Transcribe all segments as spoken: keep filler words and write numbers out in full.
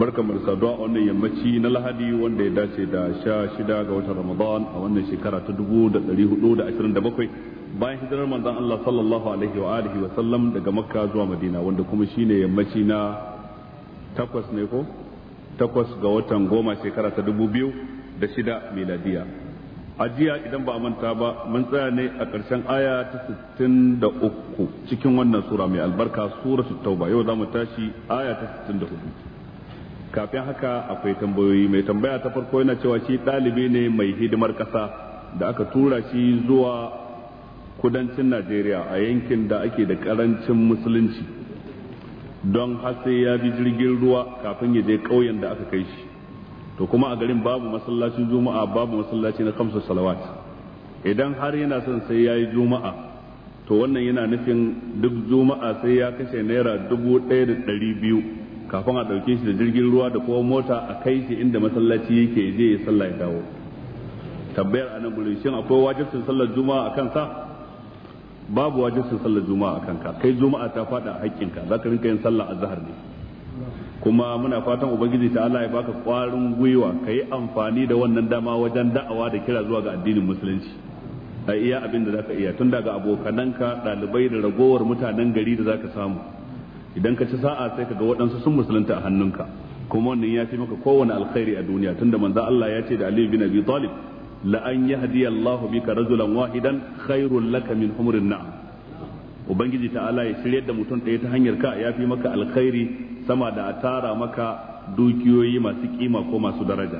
barka mu da saduwa a wannan yammaci na Lahadi wanda ya dace da sha shida ga watan Ramadan a wannan shekara ta dubu da ɗari hudu da ashirin da bakwai bayan hijirar manzon Allah sallallahu alaihi wa alihi wa sallam daga Makka zuwa Madina, wanda kuma shine yammaci na takwas ne ko takwas ga watan goma shekara ta dubu biyu da shida miladiya. A jiya idan ba a manta ba mun tsaya ne a ƙarshen aya ta sittin da uku cikin wannan sura mai albarka suratul Tauba. Yau za mu tashi aya ta sittin da hudu. Kafin haka akwai tambayoyi. Mai tambaya ta farko yana cewa shi ɗalibi ne mai hidimar ƙasa da aka tura shi zuwa kudancin Najeriya a yankin da ake da ƙarancin musulunci, don har sai ya bi jirgin ruwa kafin ya je ƙauyen da aka kai shi. To kuma a garin babu masallacin juma'a, babu masallaci na kamsu salawat. Idan har yana son sai ya yi juma'a, to wannan yana nufin duk juma'a sai ya kashe naira dubu ɗaya da ɗari biyu kafin a ɗauke shi da jirgin ruwa da kuma mota a kai shi inda masallaci yake je ya sallah ya dawo. Tambayar a nan gurin, shin akwai wajibcin sallar juma'a a kansa? Babu wajibcin sallar juma'a a kanka. Kai juma'a ta faɗa a haƙƙinka, za ka rinka yin sallah azhar ne. Kuma muna fatan ubangiji ta Allah ya baka ƙwarin gwiwa ka yi amfani da wannan dama wajen da'awa da kira zuwa ga addinin musulunci a iya abin da zaka iya, tun daga abokananka, ɗalibai da ragowar mutanen gari da zaka samu. Idan ka ci sa'a sai ka ga waɗansu sun musulunta a hannunka, kuma wannan ya fi maka kowane alkhairi a duniya, tunda manzo Allah ya ce da Ali bin Abi Talib la an yahdi Allahu bika rajulan wahidan khairul laka min humrin na'am. Ubangiji ta'ala ya shiryar da mutum ɗaya ta hanyar ka ya fi maka alkhairi sama da a tara maka dukiyoyi masu kima ko masu daraja.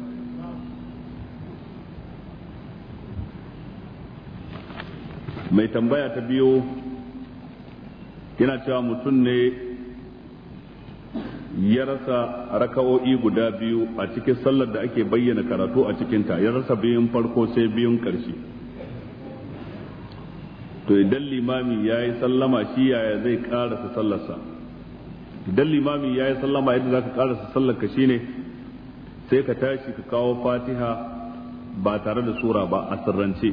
Mai tambaya ta biyo yana cewa mutum ne ya rasa raka'o'i guda biyu a cikin sallar da ake bayyana karatu a cikinta, ya rasa biyun farko sai biyun ƙarshe. To idan limami ya yi sallama shi yaya zai karasa sallarsa? Idan limami ya yi sallama yadda za ka karasa sallarka shine sai ka tashi ka kawo fatiha ba tare da sura ba a sirrance,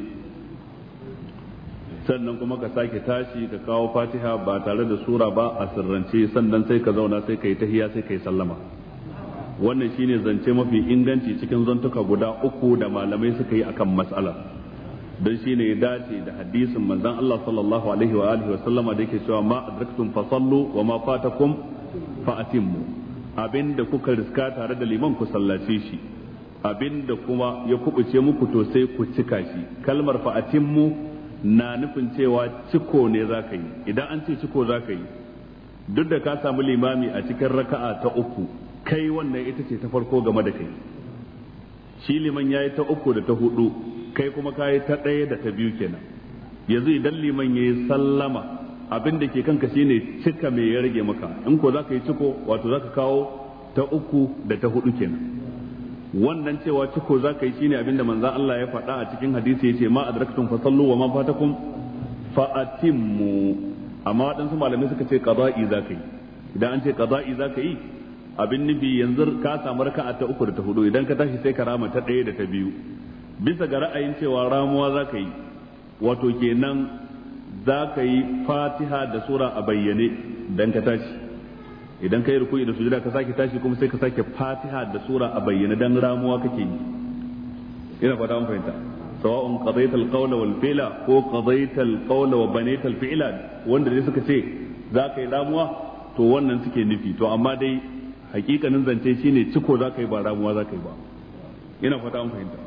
sannan kuma ka sake tashi ka kawo fatiha ba tare da sura ba a sirrance, sannan sai ka zauna sai ka yi tahiya sai ka yi sallama. Wannan shine zance mafi inganci cikin zantuka guda uku da malamai suka yi akan mas'ala, don shi ne ya dace da hadisin manzon Allah sallallahu alaihi wa alihi wa sallama da yake cewa ma adraktum fa sallu wa ma fatakum fa atimmu. Abinda kuka riska tare da liman ku sallace shi, abinda kuma ya kubuce muku to sai ku cika shi. Kalmar fa atimmu na nufin cewa ciko ne zaka yi. Idan an ce ciko zaka yi, duk da ka samu limami a cikin raka'a ta uku, kai wannan ita ce ta farko game da kai. Shi liman yayi ta uku da ta hudu, kai kuma kayi ta ɗaya da ta biyu kenan. Yanzu idan liman ya yi sallama, abin da ke kanka shine cika me ya rage maka. In ko za ka yi ciko, wato za ka kawo ta uku da ta hudu kenan. Wannan cewa ciko za ka yi shine abin da manzan Allah ya faɗa a cikin hadisi, ya ce ma adraktum fa sallu wa ma fatakum fa atimmu. Amma waɗansu malamai suka ce qada'i za ka yi. Idan an ce qada'i za ka yi, abin nufi yanzu ka samu raka'a ta uku da ta hudu, idan ka tashi sai ka rama ta ɗaya da ta biyu. Bisa ga ra'ayin cewa ramuwa za ka yi, wato kenan za ka yi fatiha da sura a bayyane dan ka tashi. Idan ka yi ruku'i da sujuda ka sake tashi kuma sai ka sake fatiha da sura a bayyane dan ramuwa kake yi. Ina fata mun fahimta. Sawa'un qadayta al-qawla wal fi'la ko qadayta al-qawla wa banayta al-fi'la, wanda dai suka ce za ka yi ramuwa to wannan suke nufi. To amma dai hakikanin zance shine ciko za ka yi ba ramuwa za ka yi ba. Ina fata mun fahimta.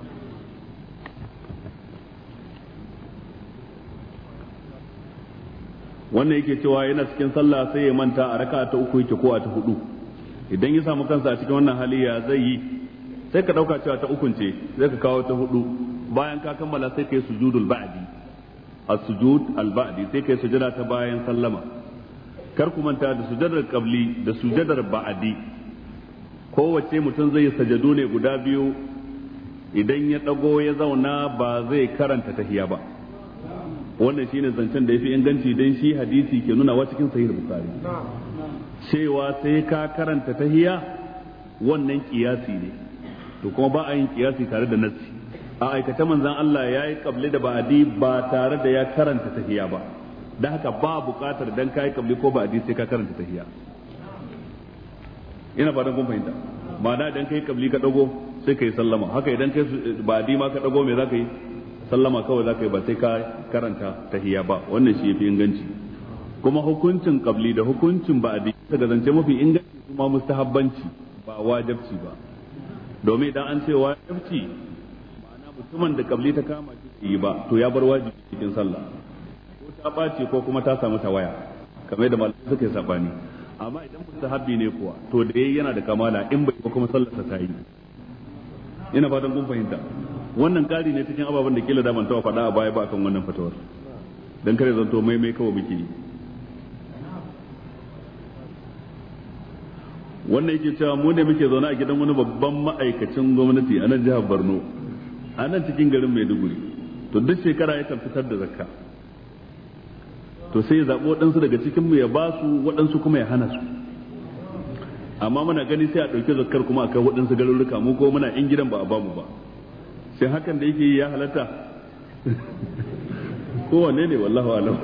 Wannan yake cewa yana cikin sallah sai ya manta a raka'a ta uku yake ko a ta hudu. Idan ya samu kansa a cikin wannan hali ya zai yi? Sai ka dauka cewa ta ukun ce, sai ka kawo ta hudu. Bayan ka kammala sai ka yi sujudul ba'di. As-sujud al-ba'di, sai ka yi sujada ta bayan sallama. Kar ku manta da sujadar qabli da sujadar ba'di. Kowace mutum zai sajadu ne guda biyu, idan ya dago ya zauna ba zai karanta tahiyya ba. Wannan shine zancen da yafi inganci, dan shi hadisi ke nuna wa cikin sahih bukhari cewa sai ka karanta tahiyya, wannan kiyasi ne. To kuma ba a yin kiyasi tare da nassi. A aikata manzon Allah yayi qabli da ba'di ba tare da ya karanta tahiyya ba, dan haka ba buƙatar dan kai qabli ko ba'di sai ka karanta tahiyya. ina fatan kun fahimta. ma'ana idan kai kabli ka dago sai kai sallama, haka idan kai ba'di ma ka dago me zaka yi, sallama kawai zaka yi, ba sai ka karanta tahiyya ba. wannan shi yafi inganci. kuma hukuncin kabli da hukuncin ba'di daga zance mafi inganci kuma mustahabbanci ba wajibci ba. domin idan an ce wajibci ma'ana mutumin da kabli ta kama shi yi ba to ya bar wajibi cikin sallah, ko ta ɓaci ko kuma ta samu tawaya kamar da malamai suka yi sabani. amma idan mustahabbi ne kuwa to da yayi yana da kamala, in bai ba kuma sallarsa ta yi. ina fatan kun fahimta. wannan kari ne cikin ababen da kila da ban taɓa faɗa a baya ba akan wannan fatawar, dan kare zanto mai mai kawai muke yi. wannan yake cewa mu ne muke zaune a gidan wani babban ma'aikacin gwamnati a nan jihar Borno, a nan cikin garin Maiduguri. to duk shekara yakan fitar da zakka, to sai ya zaɓi waɗansu daga cikin mu ya ba su, waɗansu kuma ya hana su. amma muna gani sai a ɗauki zakkar kuma a kai waɗansu garuruka, mu ko muna in gidan ba a bamu ba. sai hakan da yake yi ya halatta kowanne ne wallahu alam.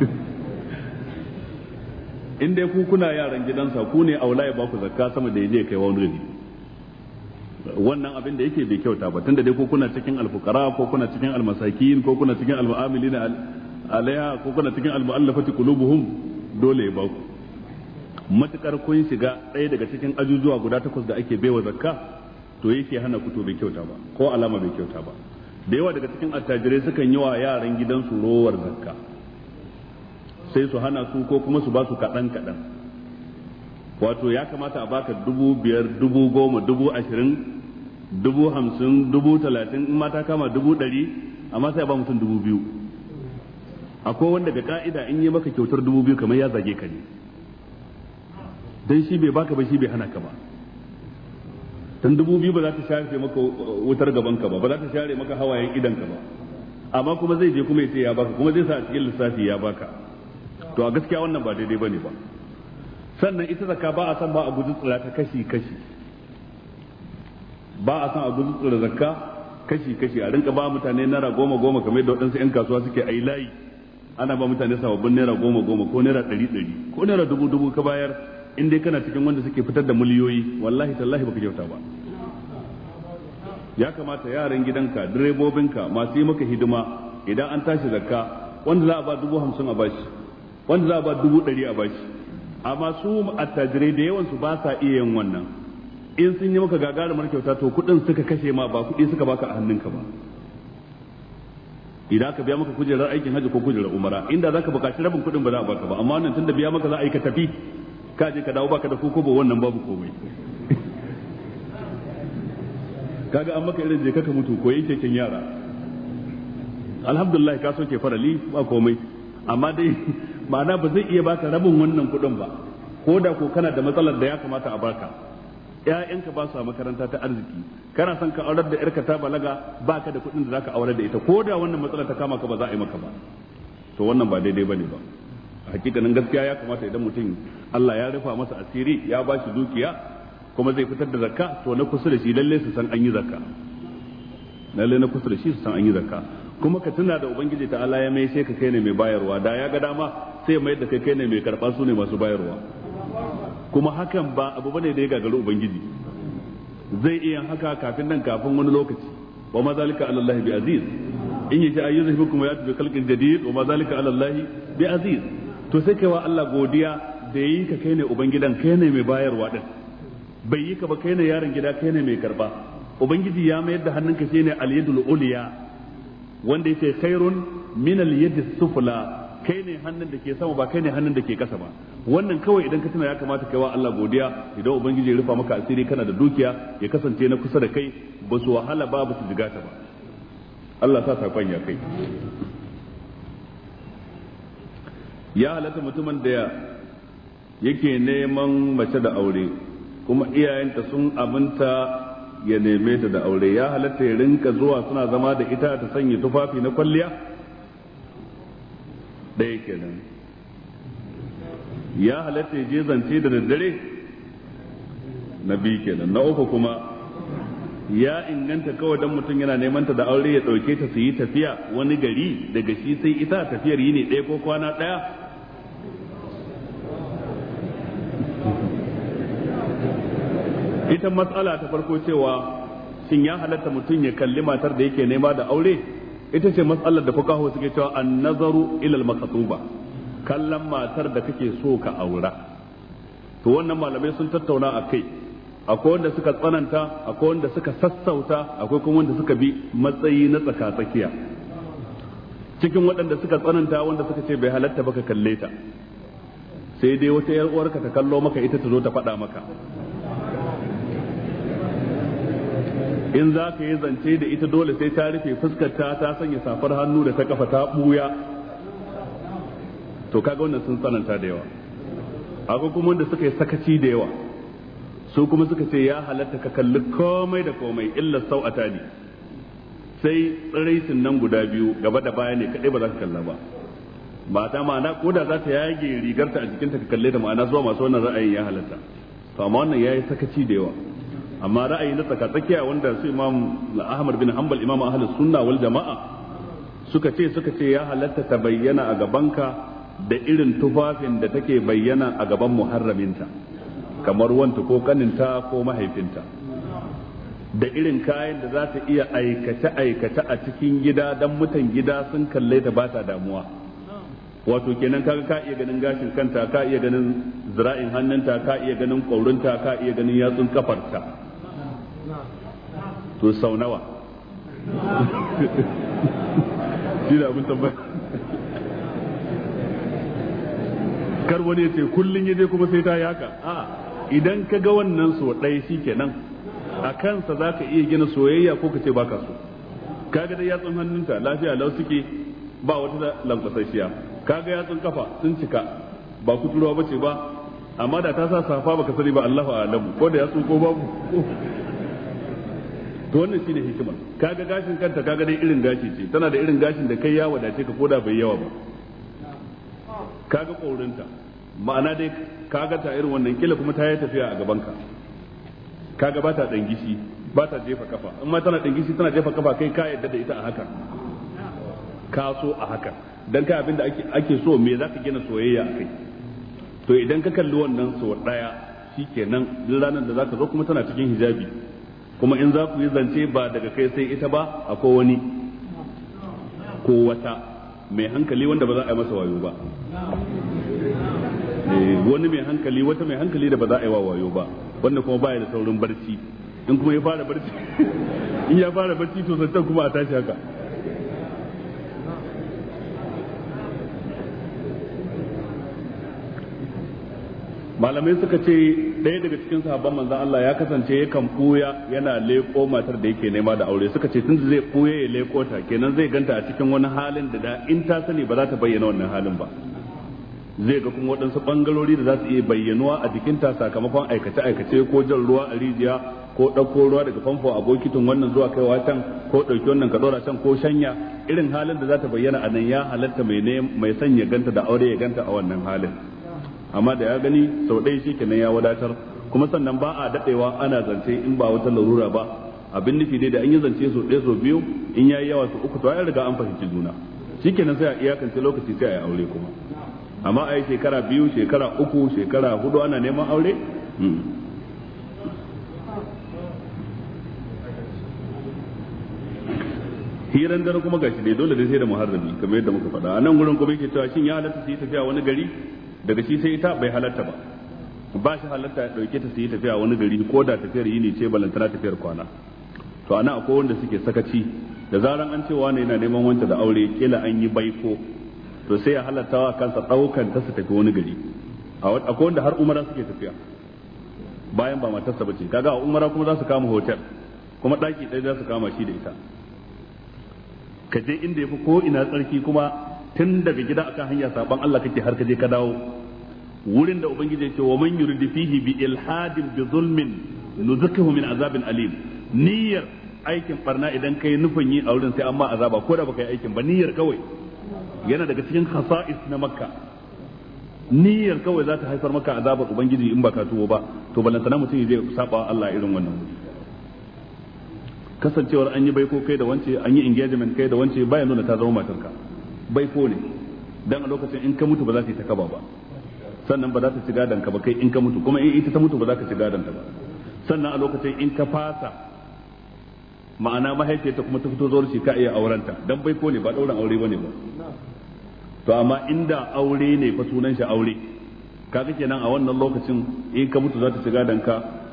in dai ku kuna yaran gidansa ku ne aula ya baku zakka sama da yaje kai wani gari, wannan abin da yake bai kyauta ba. tunda dai ku kuna cikin alfukara ko kuna cikin almasakin ko kuna cikin almu'amilina alaiha ko kuna cikin almu'allafati qulubuhum, dole ya baku. matukar kun shiga ɗaya daga cikin ajujuwa guda takwas da ake baiwa zakka to yake hana ku to bai kyauta ba, ko alama bai kyauta ba. da yawa daga cikin attajirai sukan yi wa yaran gidansu rowar zakka, sai su hana su ko kuma su ba su kaɗan kaɗan. wato ya kamata a baka dubu biyar, dubu goma, dubu ashirin, dubu hamsin, dubu talatin, in mata kama dubu ɗari, amma sai a ba mutum dubu biyu. akwai wanda ga ka'ida in yi maka kyautar dubu biyu kamar ya zage ka ne, dan shi bai baka ba, shi bai hana ka ba. dan dubu biyu ba za ta share maka wutar gaban ka ba, ba za ta share maka hawayen idan ka ba, amma kuma zai je kuma ya ce ya baka, kuma zai sa a cikin lissafi ya baka. to a gaskiya wannan ba daidai bane ba. sannan ita zakka ba a san ba a guji tsira ta kashi kashi, ba a san a guji tsira zakka kashi kashi, a rinka ba mutane naira goma goma kamar yadda waɗansu 'yan kasuwa suke ai layi ana ba mutane sababbin naira goma goma ko naira ɗari ɗari ko naira dubu dubu ka bayar, in dai kana cikin wanda suke fitar da miliyoyi, wallahi tallahi baka kyauta ba. ya kamata yaran gidanka, direbobinka, masu yi maka hidima, idan an tashi zakka wanda za a ba dubu hamsin a bashi, wanda za a ba dubu ɗari a bashi. amma su attajirai da yawan su ba sa iya yin wannan. in sun yi maka gagarumar kyauta to kuɗin suka kashe ma, ba kuɗi suka baka a hannunka ba. idan ka biya maka kujerar aikin hajji ko kujerar umara, inda zaka buƙaci rabin kuɗin ba za a baka ba, amma wannan tunda biya maka za a yi ka tafi, ka je ka dawo baka da koko ba, wannan babu komai. kaga an maka irin je ka mutu ko yin keken yara, alhamdulillah ka soke farali ba komai. amma dai ma'ana ba zai iya baka rabin wannan kuɗin ba, ko da ko kana da matsalar da ya kamata a baka. ƴaƴanka ba su a makaranta ta arziki, kana son ka aurar da ƴarka ta balaga, baka da kuɗin da zaka aurar da ita, ko da wannan matsalar ta kama ka ba za a yi maka ba. to wannan ba daidai bane ba. hakikanin gaskiya ya kamata idan mutum Allah ya rufa masa asiri, ya ba shi dukiya kuma zai fitar da zakka, to na kusa da shi lalle su san an yi zakka, lalle na kusa da shi su san an yi zakka. kuma ka tuna da ubangiji ta Allah ya mai sai ka kai ne mai bayarwa, da ya ga dama sai mai da kai kai ne mai karba, su ne masu bayarwa. kuma hakan ba abu bane da ya gagaru ubangiji, zai iya haka kafin nan kafin wani lokaci. wa ma zalika ala Allah bi aziz, in yaji ayyuzukum wa yatu bi khalqin jadid, wa ma zalika ala Allah bi aziz. to sai kai wa Allah godiya da yi ka kai ne ubangidan, kai ne mai bayarwa din, bai yi ka ba kai ne yaron gida, kai ne mai karba. ubangiji ya mayar da hannunka shine al-yadul ulya, wanda yake khairun min al-yadi sufla, kai ne hannun da ke sama ba kai ne hannun da ke kasa ba. wannan kawai idan ka tuna ya kamata kai wa Allah godiya, idan ubangiji ya rufa maka asiri kana da dukiya, ya kasance na kusa da kai ba su wahala ba, ba su jigata ba. Allah sa sakon ya kai. ya halatta mutumin da yake neman mace da aure kuma iyayenta sun aminta ya neme ta da aure, ya halatta ya rinka zuwa suna zama da ita ta sanya tufafi na kwalliya? ɗaya kenan. ya halatta ya je zance da daddare? na biyu kenan. na uku kuma ya inganta kawai dan mutum yana neman ta da aure ya ɗauke ta su yi tafiya wani gari daga shi sai ita, tafiyar yi ne ɗaya ko kwana ɗaya? ita matsala ta farko cewa shin ya halatta mutum ya kalli matar da yake nema da aure, ita ce matsalar da fuqaha suke cewa an-nazaru ila al-maktuba, kallon matar da kake so ka aura. To wannan malamai sun tattauna a kai, akwai wanda suka tsananta, akwai wanda suka sassauta, akwai kuma wanda suka bi matsayi na tsaka-tsakiya. Cikin waɗanda suka tsananta wanda suka ce bai halatta baka kalle ta, sai dai wata yar uwarka ta kallo maka ita ta zo ta faɗa maka. In za ka yi zance da ita dole sai ta rufe fuskarta, ta sanya safar hannu da ta kafa ta buya. To kaga wannan sun tsananta da yawa. Akwai kuma wanda suka yi sakaci da yawa, su kuma suka ce ya halatta ka kalli komai da komai illa sau'ata ne, sai tsiraitin nan guda biyu gaba da baya ne kadai ba za ka kalla ba. Mata ma'ana ko da za ta yage rigarta a jikinta ka kalle ta, ma'ana zuwa masu wannan ra'ayin ya halatta. To amma wannan yayi sakaci da yawa. Amma ra'ayi na tsakatsakiya wanda su Imam Ahmad bin Hanbal, Imam Ahlus Sunna wal Jama'a suka ce suka ce ya halatta ta bayyana a gabanka da irin tufafin da take bayyana a gaban muharraminta, kamar wanta ko kaninta ko mahaifinta, da irin kayan da za ta iya aikace aikace a cikin gida dan mutan gida sun kalle ta ba ta damuwa. Wato kenan kaga ka iya ganin gashin kanta, ka iya ganin zira'in hannunta, ka iya ganin ƙaurinta, ka iya ganin yatsun kafarta. To sau nawa shi da abin tambaya. Kar wani ya ce kullum ya je kuma sai ta yi haka. A idan ka ga wannan so ɗaya shi kenan, a kansa za ka iya gina soyayya ko ka ce baka so. Kaga dai yatsun hannunta lafiya lau suke, ba wata lankwasashiya. Kaga yatsun kafa sun cika, ba kuturuwa bace ba, amma da ta sa safa baka sani ba, Allahu a'lamu, ko da yatsu ko babu. To wannan shine hikima. Kaga gashin kanta, kaga dai irin gashi ce, tana da irin gashin da kai ya wadace ka koda bai yawa ba. Kaga ƙaurinta, ma'ana dai kaga ta irin wannan, kila kuma ta yi tafiya a gabanka. Kaga ba ta dangishi, ba ta jefa kafa, in ma tana dangishi tana jefa kafa, kai ka yadda da ita a haka, ka so a haka, dan kai abinda ake ake so me zaka gina soyayya a kai. To idan ka kalli wannan so daya shikenan, duk ranar da zaka zo kuma tana cikin hijabi, kuma in za ku yi zance ba daga kai sai ita ba, akwai wani ko wata mai hankali wanda ba za a yi masa wayo ba, wani mai hankali, wata mai hankali da ba za a yi wa wayo ba, wanda kuma baya da saurin barci. In kuma ya fara barci in ya fara barci to zantan kuma a tashi haka. Malamai suka ce ɗaya daga cikin sahabban manzon Allah ya kasance yakan koya yana leko matar da yake nema da aure. Suka ce tun zai koya ya leko ta, kenan zai ganta a cikin wani halin da da in ta sani ba za ta bayyana wannan halin ba. Zai ga kuma waɗansu ɓangarori da za su iya bayyanuwa a jikinta sakamakon aikace-aikace, ko jan ruwa a rijiya, ko ɗauko ruwa daga famfo a bokitin wannan zuwa kaiwa can, ko ɗauki wannan ka ɗora can, ko shanya. Irin halin da za ta bayyana a nan ya halatta mai mai son ya ganta da aure ya ganta a wannan halin. Amma da ya gani sau ɗaya shi kenan ya wadatar, kuma sannan ba a daɗewa ana zance in ba wata larura ba. Abin nufi dai da an yi zance sau ɗaya sau biyu, in ya yi yawa sau uku to ya riga an fahimci juna, shi kenan sai a iyakance lokaci sai a yi aure kuma. Amma a yi shekara biyu, shekara uku, shekara hudu ana neman aure. Hiran dare kuma gashi dai dole dai sai da muharrami, kamar yadda muka faɗa. A nan gurin kuma yake cewa shin ya halatta su yi tafiya wani gari daga shi sai ita? Bai halatta ba. Ba shi halatta ya ɗauke ta su yi tafiya wani gari, ko da tafiyar yini ce balantana tafiyar kwana. To ana akwai wanda suke sakaci, da zaran an ce wani yana neman wanta da aure, kila an yi baiko, to sai ya halatta wa kansa ɗaukan ta su tafi wani gari. Akwai wanda har umara suke tafiya bayan ba matarsa bace, kaga a umara kuma za su kama hotel, kuma ɗaki ɗaya za su kama shi da ita. Ka je inda ya fi ko ina tsarki, kuma tun daga gida akan hanya saban Allah kake har ka je ka dawo, wurin da ubangiji ya ce wa man yuridu fihi bi ilhadin bi zulmin nuzikahu min azabin alim. Niyyar aikin barna idan kai nufin yi a wurin sai amma azaba, ko da baka yi aikin ba, niyyar kawai yana daga cikin khasa'is na Makka. Niyyar kawai za ta haifar maka azabar ubangiji in baka tuwo ba, to balantana mutum zai saba Allah irin wannan. Kasancewar an yi baiko kai da wance, an yi engagement kai da wance, baya nuna ta zama matarka. Baiko ne, dan a lokacin in ka mutu ba za ta yi ta kaba ba, sannan ba za ta ci gadon ka ba kai in ka mutu, kuma in ita ta mutu ba za ka ci gadon ta ba. sannan a lokacin in ka fasa ma'ana mahaifiyarta kuma ta fito zuwa shi ka iya aurenta dan bai ko ne ba dauran aure bane ba to amma inda aure ne fa sunan shi aure kaga kenan a wannan lokacin in ka mutu za ta shiga danka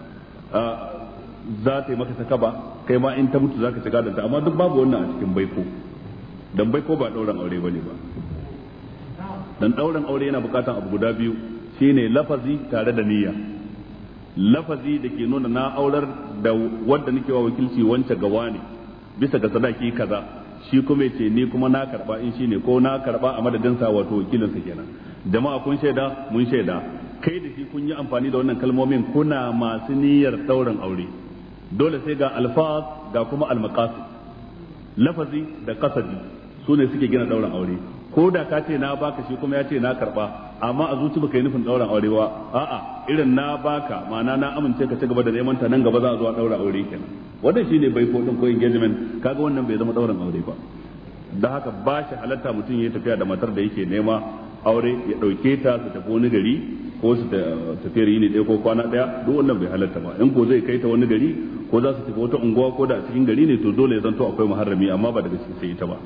za ta yi maka takaba kai ma in ta mutu za ka shiga danta amma duk babu wannan a cikin baiko dan baiko ba dauran aure bane ba dan dauran aure yana bukatan abu guda biyu shine lafazi tare da niyya lafazi da ke nuna na aurar da wanda nake wa wakilci wance gawa ne bisa ga sadaki kaza shi kuma yace ni kuma na karba in shine ko na karba a madadin sa wato wakilin sa kenan jama'a kun shaida mun shaida kai da shi kun yi amfani da wannan kalmomin kuna masu niyyar dauran aure dole sai ga alfaz ga kuma almaqasid lafazi da qasadi sune suke gina dauran aure ko da ka ce na baka shi kuma ya ce na karba amma a zuci baka yi nufin dauran aure ba a'a irin na baka ma'ana na amince ka ci gaba da neman ta nan gaba za a zo a daura aure kenan wannan shine bai ko din ko engagement kaga wannan bai zama dauran aure ba da haka ba shi halatta mutum ya tafiya da matar da yake nema aure ya dauke ta su tafi wani gari ko su tafiyar yini ɗaya ko kwana ɗaya duk wannan bai halatta ba in ko zai kai ta wani gari ko za su tafi wata unguwa ko da a cikin gari ne to dole ya zanto akwai muharrami amma ba daga cikin sai ita ba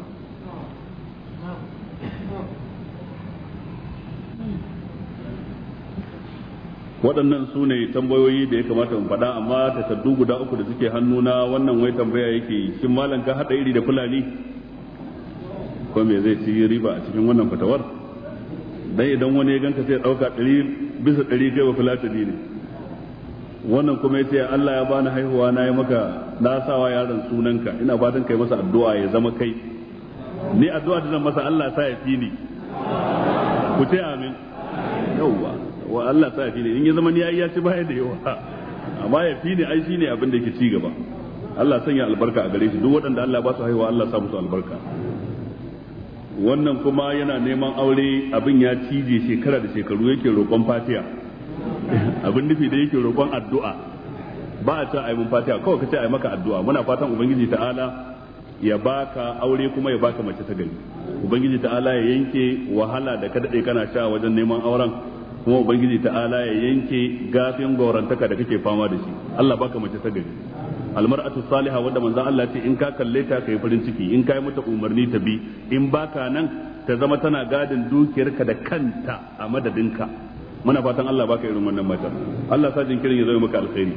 waɗannan su ne tambayoyi da ya kamata in faɗa amma takardu guda uku da suke hannuna wannan wai tambaya yake yi shin malam ka haɗa iri da fulani ko me zai ci riba a cikin wannan fatawar dan idan wani ya ganka sai ɗauka ɗari bisa ɗari kai wa fulatani ne wannan kuma yace Allah ya bani haihuwa na yi maka na sawa yaron sunanka ina fatan kai masa addu'a ya zama kai ni addu'a da zan masa Allah sa ya fi ni ku ce amin yauwa wa Allah sa ya fi ne in ya zama ni yayi ya ci baya da yawa amma ya fi ne ai shine abin da yake ci gaba Allah sanya albarka a gare shi duk waɗanda Allah ba su haihuwa Allah sa musu albarka wannan kuma yana neman aure abin ya cije shekara da shekaru yake roƙon fatiha abin nufi da yake roƙon addu'a ba a ce ai mun fatiha kawai kace ai maka addu'a muna fatan ubangiji ta'ala ya baka aure kuma ya baka mace ta gari ubangiji ta'ala ya yanke wahala da ka dade kana sha wajen neman auren kuma ubangiji ta'ala ya yanke gafin gorantaka da kake fama da shi Allah baka mace ta gari almar'atu salihah wanda manzo Allah ce in ka kalle ta kai farin ciki in kai mata umarni ta bi in baka nan ta zama tana gadin dukiyarka da kanta a madadinka muna fatan Allah baka irin wannan matar Allah sa jinkirin ya zama maka alkhairi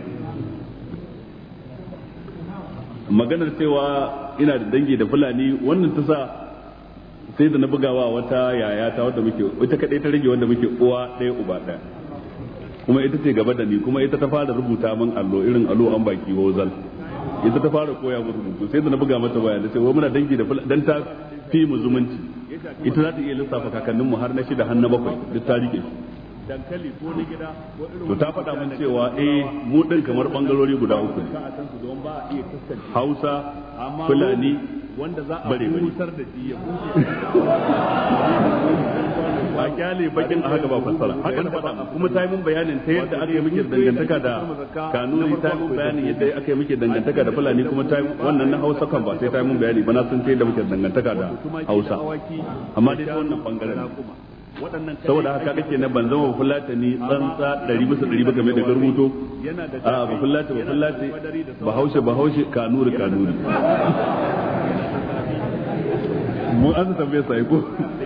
maganar cewa ina da dangi da fulani wannan ta sa sai da na bugawa wata yaya ta wanda muke ita kadai ta rage wanda muke uwa ɗaya uba ɗaya kuma ita ce gaba da ni kuma ita ta fara rubuta min allo irin allo an baki wozal ita ta fara koya mu rubutu sai da na buga mata waya da ce wai muna dangi da fulani dan ta fi mu zumunci ita za ta iya lissafa kakannin mu har na shida har na bakwai duk ta rike su dankali ko na gida to ta faɗa min cewa eh mu din kamar bangarori guda uku Hausa Fulani wanda za a busar da shi ya ba kyale bakin a haka ba fassara haka na faɗa kuma ta yi mun bayanin ta yadda aka yi muke dangantaka da kanuri ta yi mun bayanin yadda aka yi muke dangantaka da Fulani kuma ta yi wannan na Hausa kan ba sai ta yi mun bayani ba na san ta yadda muke dangantaka da Hausa amma dai ta wannan bangaren saboda haka kake na ban zama fulatani tsantsa ɗari bisa ɗari ba game da garmuto a ba fulati ba fulati ba haushe ba haushe kanuri kanuri mu an tambaye sai ko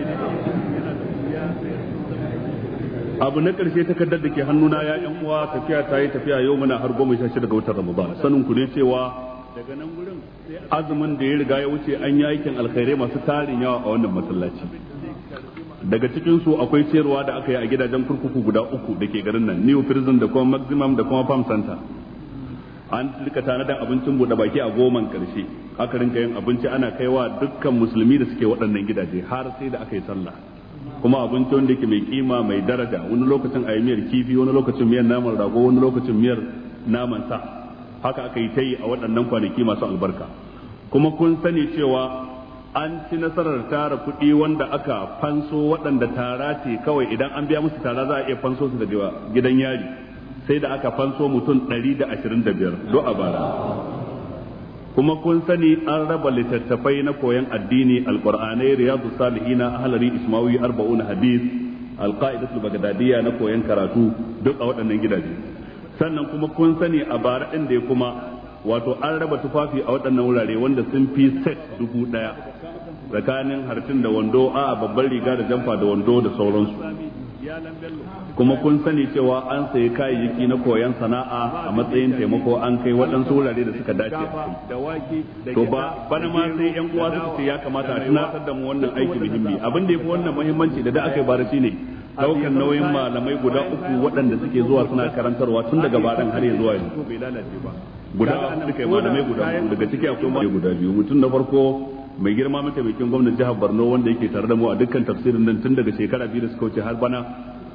abu na karshe takardar da ke hannuna ya yan uwa tafiya ta yi tafiya yau muna har goma sha shida ga watan Ramadan sanin ku ne cewa daga nan gurin azumin da ya riga ya wuce an yi aikin alkhairai masu tarin yawa a wannan masallaci daga cikin su akwai ciyarwa da aka yi a gidajen kurkuku guda uku da ke garin nan New Prison da kuma Maximum da kuma Farm Center an rika tanadan abincin buɗe baki a goman karshe aka rinka yin abinci ana kaiwa dukkan musulmi da suke waɗannan gidaje har sai da aka yi sallah kuma abinci wanda yake mai kima mai daraja wani lokacin a yi miyar kifi wani lokacin miyar naman rago wani lokacin miyar naman sa haka aka yi ta yi a waɗannan kwanaki masu albarka kuma kun sani cewa an ci nasarar tara kuɗi wanda aka fanso waɗanda tara ce kawai idan an biya musu tara za a iya fanso su daga gidan yari sai da aka fanso mutum ɗari da ashirin da biyar do a bara kuma kun sani an raba littattafai na koyon addini alqur'anai riyadu salihina ahlari ismawi arba'una hadith alqaidatul bagdadiyya na koyon karatu duk a waɗannan gidaje sannan kuma kun sani a bara ɗin da kuma wato an raba tufafi a waɗannan wurare wanda sun fi set dubu ɗaya tsakanin harcin da wando a babban riga da jamfa da wando da sauransu. Kuma kun sani cewa an sayi kayayyaki na koyon sana'a a matsayin taimako an kai waɗansu wurare da suka dace a kai. To ba bana ma sai yan uwa suka ce ya kamata a tunatar da mu wannan aiki muhimmi. Abin da yafi wannan muhimmanci da da aka yi bara shine daukan nauyin malamai guda uku waɗanda suke zuwa suna karantarwa tun daga baɗan har ya zuwa yanzu. Guda suka yi malamai guda daga ciki akwai malamai guda biyu. Mutum na farko mai girma mataimakin gwamnan jihar Borno wanda yake tare da mu a dukkan tafsirin nan tun daga shekara biyu da suka wuce har bana,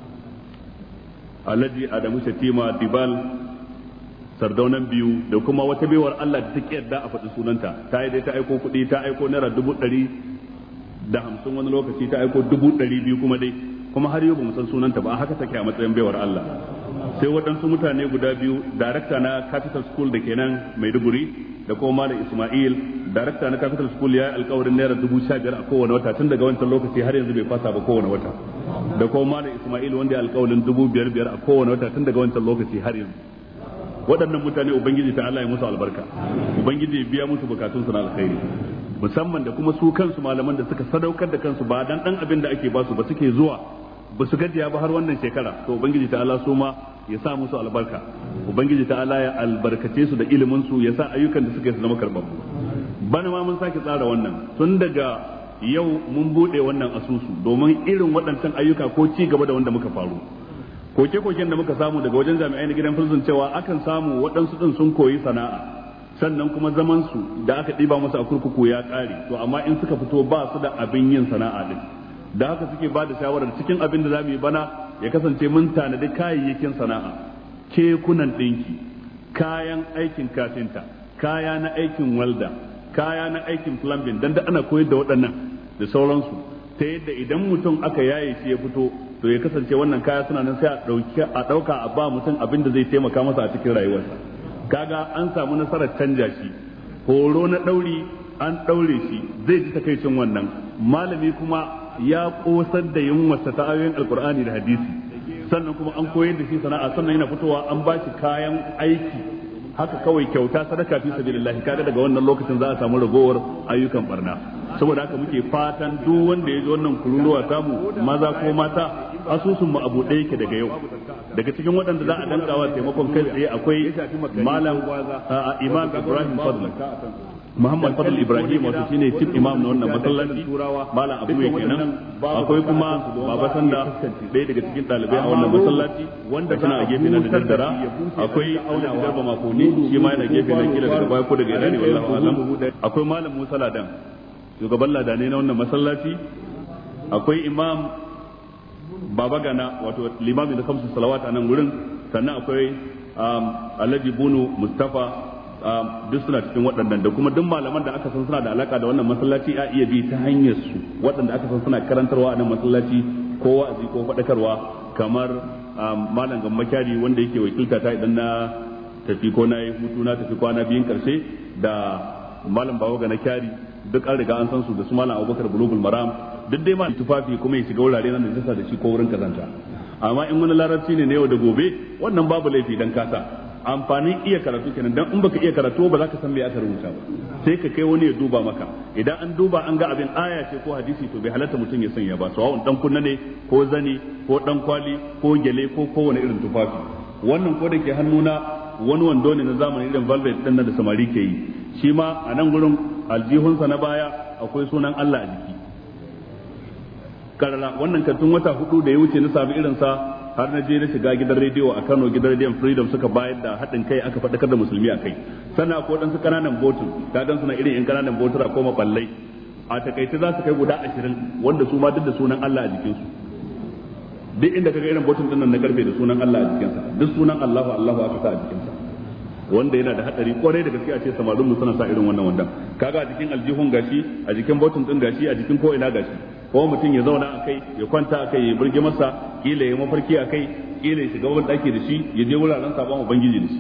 Alhaji Adamu Shatima Dibal Sardaunan biyu, da kuma wata baiwar Allah da take yadda a faɗi sunanta, ta yi dai ta aiko kuɗi, ta aiko naira dubu ɗari da hamsin wani lokaci, ta aiko dubu ɗari biyu kuma dai, kuma har yau ba mu san sunanta ba, haka take a matsayin baiwar Allah. Sai waɗansu mutane guda biyu, darakta na Capital School da ke nan Maiduguri da kuma Malam Ismail, darakta na Capital School ya yi alkawarin naira dubu sha biyar a kowane wata tun daga wancan lokaci har yanzu bai fasa ba kowane wata, da kuma Malam Ismail wanda ya alkawarin dubu biyar biyar a kowane wata tun daga wancan lokaci har yanzu. Waɗannan mutane Ubangiji ta Allah ya musu albarka, Ubangiji ya biya musu bukatunsu na alkhairi, musamman da kuma su kansu malaman da suka sadaukar da kansu ba dan dan abin da ake ba su ba, suke zuwa ba su gajiya ba har wannan shekara. To Ubangiji ta Allah su ma ya sa musu albarka, Ubangiji ta Allah ya albarkace su da ilimin su, ya sa ayyukan da suke su zama karɓar. Bana ma mun sake tsara wannan, tun daga yau mun buɗe wannan asusu domin irin waɗancan ayyuka ko ci gaba da wanda muka faru. Koke-koken da muka samu daga wajen jami'ai na gidan prison cewa akan samu waɗansu ɗin sun koyi sana'a, sannan kuma zaman su da aka ɗiba musu a kurkuku ya ƙare, to amma in suka fito ba su da abin yin sana'a din. Da haka suke ba da shawarar cikin abin da za mu yi bana ya kasance mun tanadi kayayyakin sana'a, kekunan ɗinki, kayan aikin kafinta, kaya na aikin walda, kaya na aikin plumbing, dan da ana koyar da waɗannan da sauransu, ta yadda idan mutum aka yaye shi ya fito to ya kasance wannan kaya suna nan sai a ɗauki a ɗauka a ba mutum abin da zai taimaka masa a cikin rayuwarsa. Kaga an samu nasarar canja shi, horo na ɗauri an ɗaure shi zai ji takaicin wannan, malami kuma ya kosar da yunwarsa ta ayoyin alkur'ani da hadisi, sannan kuma an koyar da shi sana'a, sannan yana fitowa an ba shi kayan aiki haka kawai kyauta sadaka fi sabilillah. Kaga daga wannan lokacin za a samu ragowar ayyukan barna. Saboda haka muke fatan duk wanda ya ji wannan kururuwa samu, maza ko mata, asusun mu abu ɗaya yake daga yau. Daga cikin waɗanda za a dankawa taimakon kai tsaye akwai malam Imam Ibrahim Fadl Muhammad Fadl Ibrahim, wato shine chief imam na wannan masallaci, malam Abu ya kenan. Akwai kuma Baba Sanda, ɗaya daga cikin ɗalibai a wannan masallaci wanda tana a gefe na da daddara. Akwai Alhaji Garba Makoni, shi ma yana gefe na kila daga baya ko daga ina ne wallahi alam. Akwai malam Musa Ladan, shugaban ladane na wannan masallaci. Akwai imam Baba Gana, wato limami da kamsu salawat a nan gurin. Sannan akwai Alhaji Bunu Mustafa, duk suna cikin waɗannan, da kuma duk malaman da aka san suna da alaka da wannan masallaci a iya bi ta hanyar su, waɗanda aka san suna karantarwa a nan masallaci ko wa'azi ko faɗakarwa, kamar malam Gamma Kyari wanda yake wakilta ta idan na tafi ko na yi hutu na tafi kwana biyun karshe, da malam Bawo na Kyari, duk an riga an san su, da su malam Abubakar Bulugul Maram, duk dai malam tufafi kuma ya shiga wurare nan da da shi ko wurin kazanta. Amma in wani larabci ne na yau da gobe, wannan babu laifi dan kasa. Amfanin iya karatu kenan, dan in baka iya karatu ba za ka san me aka rubuta ba, sai ka kai wani ya duba maka. Idan an duba an ga abin aya ce ko hadisi, to bai halatta mutum ya sanya ba, sawa'un dan kunna ne ko zani ko dan kwali ko gele ko kowane irin tufafi. Wannan ko da ke hannuna wani wando ne na zamani irin velvet din da samari ke yi, shi ma a nan gurin aljihunsa na baya akwai sunan Allah a jiki karara. Wannan kantun wata hudu da ya wuce na sami irinsa, har na je na shiga gidan rediyo a Kano, gidan rediyon Freedom, suka bayar da haɗin kai aka faɗakar da musulmi a kai. Sannan akwai waɗansu ƙananan botul, ta gan suna irin yan ƙananan botul a koma ballai, a takaice za su kai guda ashirin wanda su ma duk da sunan Allah a jikinsu. Duk inda kaga irin botul ɗin nan na karfe da sunan Allah a jikinsa, duk sunan Allahu Allahu aka sa a jikinsa, wanda yana da hadari kwarai da gaske a ce samarin mu suna sa irin wannan wanda kaga a jikin aljihun gashi, a jikin botul ɗin gashi, a jikin ko ina gashi. Ko mutum ya zauna a kai, ya kwanta a kai, ya burge masa, kila ya mafarki a kai, kila ya shiga wani ɗaki da shi, ya je wuraren sabon ubangiji da shi.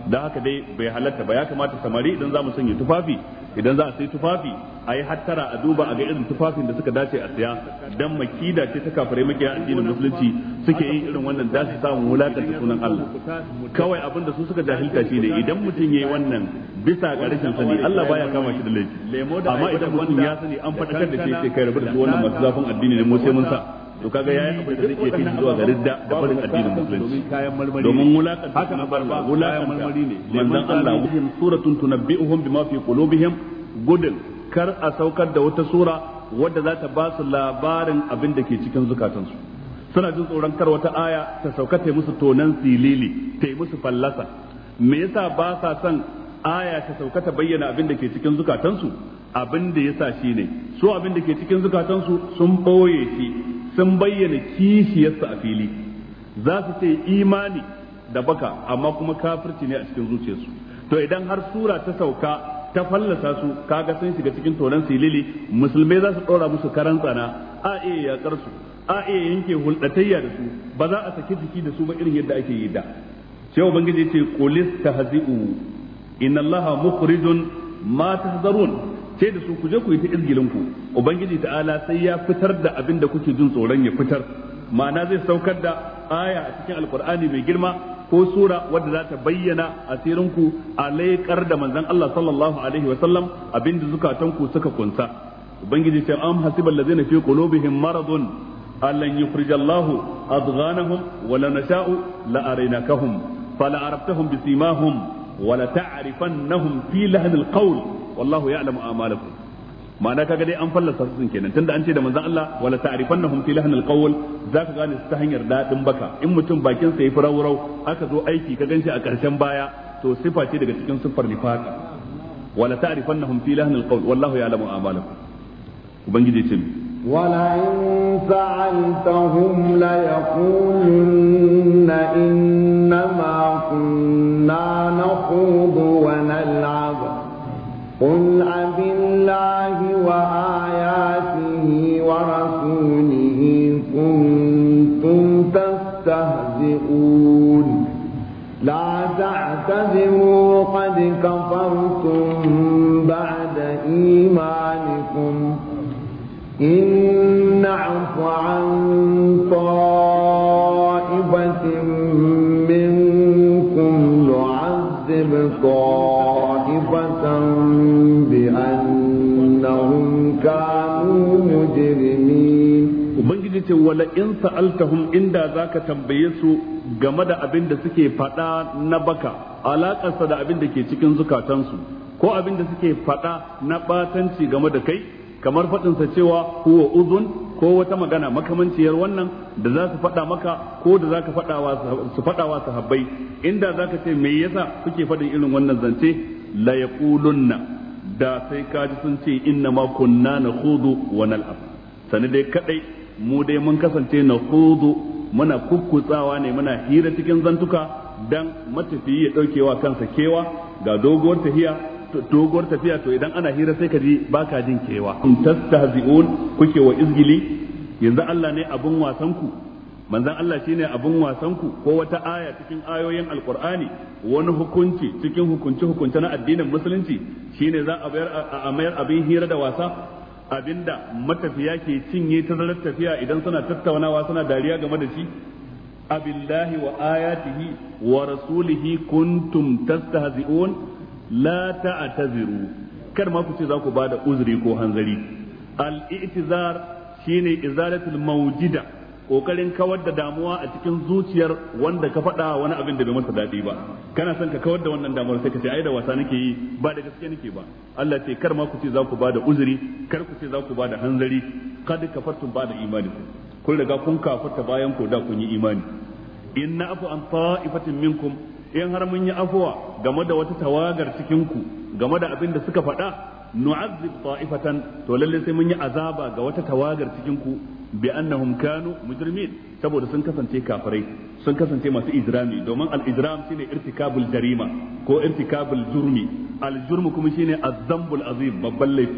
da haka dai bai halatta ba. Ya kamata samari idan za mu sanya tufafi, idan za a sai tufafi a yi hattara a duba a ga irin tufafin da suka dace a siya, dan makida ce ta kafirai makiya addinin musulunci suke yin irin wannan da su samu wulakanta sunan Allah. Kawai abin da su suka jahilta shi ne idan mutum yayi wannan bisa ga rashin sani Allah baya kama shi da laifi, amma idan mutum ya sani an faɗakar da shi sai kai rabu da su wannan masu zafin addini ne mu sai mun sa, to kaga yayi abin da zai iya kai zuwa ga ridda da barin addinin musulunci. Domin wulakanta haka na barba wulakanta marmari ne manzon Allah wuhin suratun tunabbi'uhum bima fi qulubihim, gudun kar a saukar da wata sura wadda za ta ba su labarin abin da ke cikin zukatansu. Suna jin tsoron kar wata aya ta sauka ta musu tonan silili, ta yi musu fallasa. Me yasa ba sa son aya ta sauka ta bayyana abin da ke cikin zukatansu? Abin da yasa shine so abin da ke cikin zukatansu sun boye shi, sun bayyana kishiyarsa a fili. Za su ce imani da baka amma kuma kafirci ne a cikin zuciyarsu. To idan har sura ta sauka ta fallasa su, kaga sun shiga cikin tonan silili, musulmai za su ɗora musu karan tsana, a iya yakar su, a iya yanke hulɗatayya da su, ba za a saki jiki da su ba irin yadda ake yi da. Sai ubangiji ce qulis tahzi'u inna allaha mukhrijun ma tahzarun, sai da su ku je ku yi ta izgilin ku, ubangiji ta'ala sai ya fitar da abin da kuke jin tsoron ya fitar. Ma'ana zai saukar da aya a cikin alkur'ani mai girma ko sura wadda za ta bayyana asirinku a laikar da manzon Allah sallallahu alaihi wa sallam abinda zukatanku suka kunsa. Ubangiji ce am hasibal ladzina fi qulubihim maradun allan yukhrijallahu adghanahum wa la nasha'u la araynakahum fala arabtahum bisimahum wa la ta'rifannahum fi lahnil qawl wallahu ya'lamu a'malakum. ma'ana kaga dai an fallasa su kenan tunda an ce da manzon Allah wala ta'rifannahum fi lahnil qawl, zaka gane su ta hanyar dadin baka. In mutum bakin sa yayi furawurau aka zo aiki ka ganshi a karshen baya, to sifa ce daga cikin siffar nifaqi. wala ta'rifannahum fi lahnil qawl wallahu ya'lamu a'malakum. ubangiji ce ولئن سألتهم ليقولن إنما كنا نخوض ونلعب قل أبالله وآياته ورسوله كنتم تستهزئون لا تعتذروا قد كفرتم بعد إيمانكم إن نعف عن طائفة منكم نعذب طائفة بأنهم كانوا مجرمين. Ubangiji ce wala in sa'altahum inda zaka tambaye su game da abin da suke faɗa na baka, alaƙarsa da abin da ke cikin zukatansu, ko abin da suke faɗa na ɓatanci game da kai, kamar faɗinsa cewa huwa uzun ko wata magana makamanciyar wannan da za su faɗa maka ko da za ka su faɗawa sahabbai, inda za ka ce me yasa kuke faɗin irin wannan zance, la yaqulunna, da sai kaji sun ce inna ma kunna nakhudu wa nal'ab, sani dai kadai mu dai mun kasance nakhudu, muna kukkutsawa ne, muna hira cikin zantuka dan matafiyi ya daukewa kansa kewa ga doguwar tafiya doguwar tafiya to idan ana hira sai ka ji baka jin kewa. in tastahzi'un, kuke wa izgili, yanzu Allah ne abun wasan ku, manzon Allah shine abun wasan ku, ko wata aya cikin ayoyin alqur'ani, wani hukunci cikin hukunci hukunci na addinin musulunci shine za a bayar a mayar abin hira da wasa, abinda matafiya ke cinye tazarar tafiya idan suna tattaunawa suna dariya game da shi. abillahi wa ayatihi wa rasulihi kuntum tastahzi'un la ta'taziru, kar ma ku ce za ku bada uzuri ko hanzari. al-i'tizar shine izalatul mawjida, kokarin kawar da damuwa a cikin zuciyar wanda ka faɗa wani abin da bai masa daɗi ba, kana son ka kawar da wannan damuwar sai ka ce ai da wasa nake yi ba da gaske nake ba. Allah ce kar ma ku ce za ku bada uzuri, kar ku ce za ku bada hanzari, kad kafartum bada imani, kun riga kun kafarta bayan ko da kun yi imani. inna afu an ta'ifatin minkum, in har mun yi afuwa game da wata tawagar cikin ku game da abin da suka faɗa, nu'azzib ta'ifatan, to lalle sai mun yi azaba ga wata tawagar cikin ku bi annahum kanu mujrimin, saboda sun kasance kafirai, sun kasance masu ijrami, domin al-ijram shine irtikabul jarima ko irtikabul jurmi, al-jurmu kuma shine az-zambul azim, babban laifi.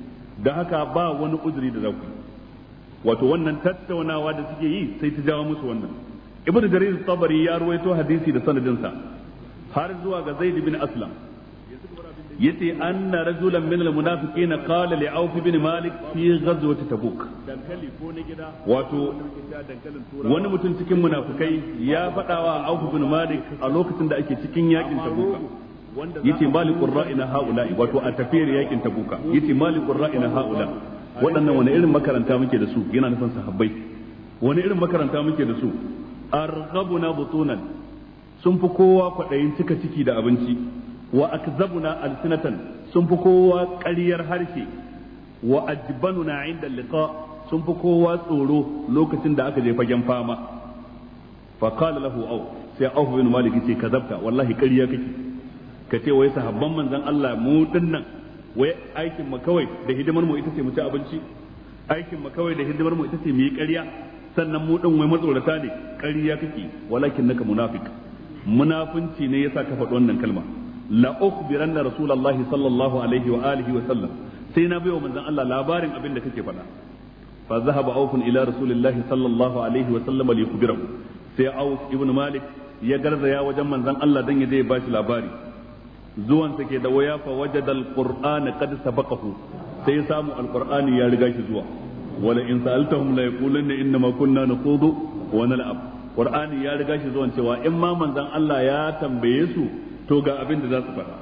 da haka ba wani uzuri da zaku, wato wannan tattaunawa da suke yi sai ta jawo musu wannan. ibnu jarir tabari ya ruwaito hadisi da sanadinsa har zuwa ga Zaid bin Aslam yace anna rajulan min almunafiqina qala li Auf bin Malik fi ghazwati Tabuk wato wani mutum cikin munafikai ya fadawa Auf bin Malik a lokacin da ake cikin yakin Tabuk yace malikur ra'ina haula wato a tafiyar yakin Tabuk yace malikur ra'ina haula waɗannan wani irin makaranta muke da su yana nufin sahabbai wani irin makaranta muke da su arghabuna butunan sun fi kowa kwadayin cika ciki da abinci wa akzabuna alsinatan sun fi kowa ƙaryar harshe wa ajbanuna inda liqa sun fi kowa tsoro lokacin da aka je fagen fama fa qala lahu aw sai Auf bin Malik ce kazabta wallahi ƙarya kake kace wai sahabban manzon Allah mu dinnan wai aikin mu kawai da hidimar mu ita ce mu ci abinci aikin mu kawai da hidimar mu ita ce mu yi ƙarya sannan mu din wai matsorata ne ƙarya kake walakin naka munafiq munafunci ne yasa ka faɗi wannan kalma la ukhbiranna rasulullahi sallallahu alaihi wa alihi wa sallam sai na bayo manzon Allah labarin abin da kake faɗa fa zahaba Auf ila rasulillahi sallallahu alaihi wa sallam li yukhbirahu sai Auf ibn Malik ya garzaya wajen manzon Allah dan ya je ba shi labari zuwan sa ke da waya fa wajada alqur'ana qad sabaqahu sai ya samu alqur'ani ya riga shi zuwa wala in sa'altahum la yaqulanna inna ma kunna nakhudu wa nal'ab qur'ani ya riga shi zuwan cewa in ma manzon Allah ya tambaye su to ga abin da za su faɗa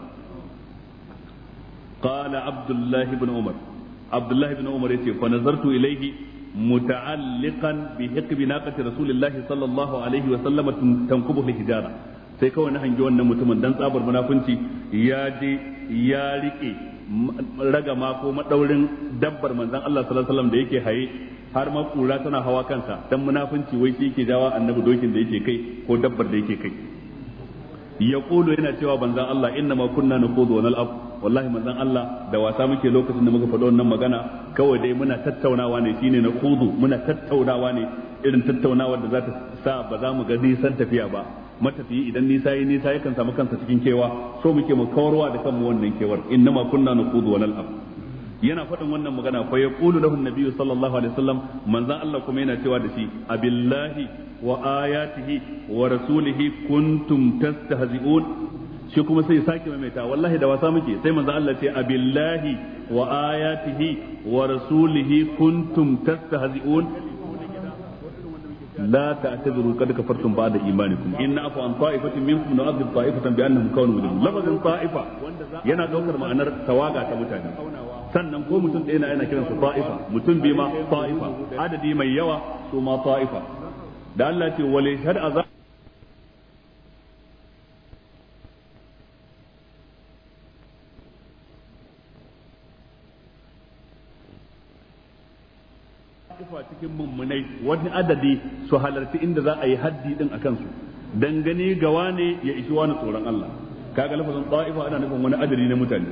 qala abdullah ibn umar abdullah ibn umar yace fa nazartu ilayhi muta'alliqan bi hiqbi naqati rasulillahi sallallahu alaihi wa sallam tankubu fi hijara sai kawai na hangi wannan mutumin dan tsabar munafunci ya je ya rike ragama ko madaurin dabbar manzon Allah sallallahu alaihi wasallam da yake haye har ma kura tana hawa kansa dan munafunci wai shi yake jawa annabi dokin da yake kai ko dabbar da yake kai ya kulu yana cewa banzan Allah inna ma kunna naqudu wa nal'ab wallahi manzan Allah da wasa muke lokacin da muka faɗo wannan magana kawai dai muna tattaunawa ne shine na kudu muna tattaunawa ne irin tattaunawa da za ta sa ba za mu ga nisan tafiya ba matafiyi idan nisa yi nisa yakan samu kansa cikin kewa so muke mu kawarwa da kanmu wannan kewar inna ma kunna naqudu wa nal'ab yana faɗin wannan magana fa yaqulu lahu an-nabi sallallahu alaihi wasallam manzan Allah kuma yana cewa da shi abillahi wa ayatihi wa rasulihi kuntum tastahzi'un shi kuma sai sake maimaita wallahi da wasa muke sai manzo Allah ce abillahi wa ayatihi wa rasulihi kuntum tastahzi'un la ta'tadiru qad kafartum ba'da imanikum inna afu an ta'ifatin minkum nu'adhib ta'ifatan bi annahum kanu mujrimin lafazin ta'ifa yana daukar ma'anar tawaga ta mutane sannan ko mutum ɗaya na yana kiransa ta'ifa mutum bi ma ta'ifa adadi mai yawa su ma ta'ifa da Allah ce wale shar azab cikin mummunai wani adadi su halarci inda za a yi haddi din a kansu dangane ga wane ya ishi wani tsoron Allah kaga lafazin ta'ifa ana nufin wani adadi na mutane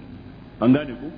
an gane ku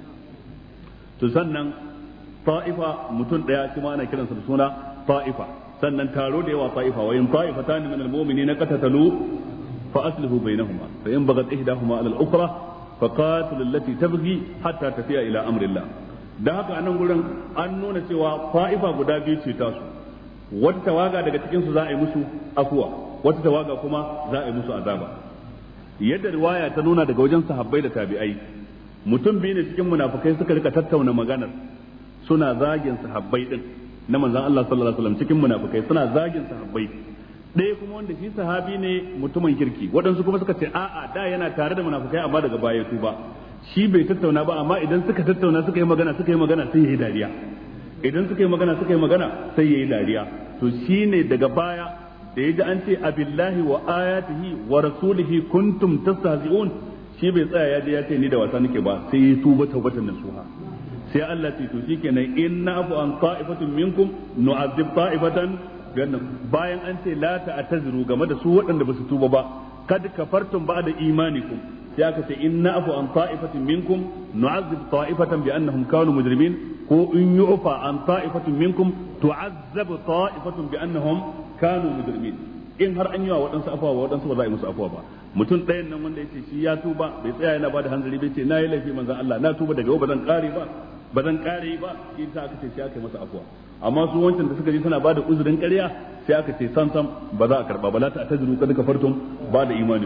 to sannan ta'ifa mutum daya shi ma ana kiransa da suna ta'ifa sannan taro da yawa ta'ifa wa in ta'ifatan min al-mu'minina qatatalu fa aslihu bainahuma fa in bagat ihdahuma ala al-ukhra fa qatilu allati tabghi hatta tafiya ila amri Allah da haka anan gurin an nuna cewa ta'ifa guda biyu ce ta su wata tawaga daga cikin su za a yi musu afuwa wata tawaga kuma za a yi musu azaba yadda riwaya ta nuna daga wajen sahabbai da tabi'ai mutum biyu ne cikin munafikai suka rika tattauna maganar suna zagin sahabbai din na manzon Allah sallallahu alaihi wasallam cikin munafikai suna zagin sahabbai ɗaya kuma wanda shi sahabi ne mutumin kirki waɗansu kuma suka ce a'a da yana tare da munafikai amma daga baya su ba shi bai tattauna ba amma idan suka tattauna suka yi magana suka yi magana sai yayi dariya idan suka yi magana suka yi magana sai yayi dariya to shine daga baya da yaji an ce abillahi wa ayatihi wa rasulihi kuntum tastahzi'un shi bai tsaya ya je ya ce ni da wasa nake ba sai ya tuba taubatan nasuha sai Allah ce to shikenan inna afu an ta'ifatin minkum nu'azzib ta'ifatan bayan an ce la ta'tazuru game da su waɗanda ba su tuba ba kad kafartum ba'da imanikum sai aka ce inna afu an ta'ifatin minkum nu'azzib ta'ifatan bi annahum kanu mujrimin ko in yu'fa an ta'ifatin minkum tu'azzab ta'ifatun bi annahum kanu mujrimin in har an yi wa waɗansu afuwa waɗansu ba za a yi musu afuwa ba mutum ɗayan nan wanda ya ce shi ya tuba bai tsaya yana ba da hanzari bai ce na yi laifi manzan Allah na tuba daga yau ba zan ƙare ba ba zan ƙare ba shi ta aka ce shi aka yi masa afuwa amma su wancan da suka je suna ba da uzurin ƙarya sai aka ce san san ba za a karɓa ba la ta tajiru kad kafartum ba da imani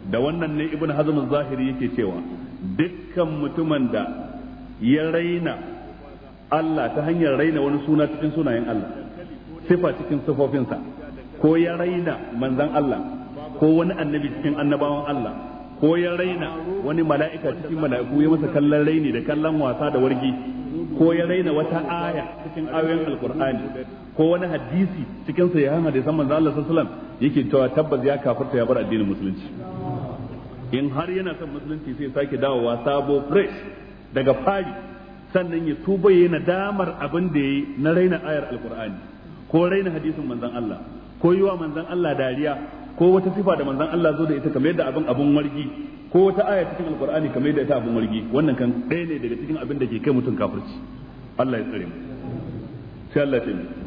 da wannan ne ibn hazm az-zahiri yake cewa dukkan mutumin da ya raina Allah ta hanyar raina wani suna cikin sunayen Allah, sifa cikin sifofinsa, ko ya raina manzon Allah ko wani annabi cikin annabawan Allah, ko ya raina wani mala'ika cikin mala'iku ya masa kallon raini da kallon wasa da wargi, ko ya raina wata aya cikin ayoyin alkur'ani ko wani hadisi cikin sahihan hadisan manzon Allah sallallahu alaihi wasallam, yake cewa tabbas ya kafirta ya bar addinin musulunci. In har yana son musulunci sai sake dawowa sabo fresh daga fari, sannan ya tuba yayin nadamar abin da yayi na raina ayar alkur'ani ko raina hadisin manzon Allah ko yiwa manzon Allah dariya ko wata sifa da manzon Allah zo da ita kamar yadda abin abun wargi ko wata aya cikin alkur'ani kamar yadda ita abun wargi, wannan kan ɗaya ne daga cikin abin da ke kai mutum kafirci. Allah ya tsare mu. sai Allah ya ce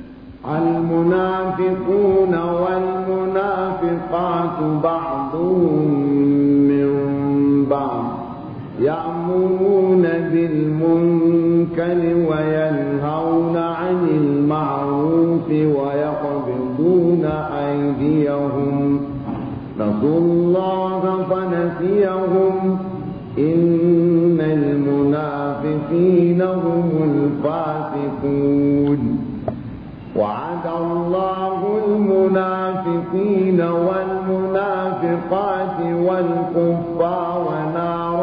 المنافقون والمنافقات بعضهم من بعض يأمرون بالمنكر وينهون عن المعروف ويقبضون أيديهم نسوا الله فنسيهم إن المنافقين هم الفاسقون وعد الله المنافقين والمنافقات والكفار نار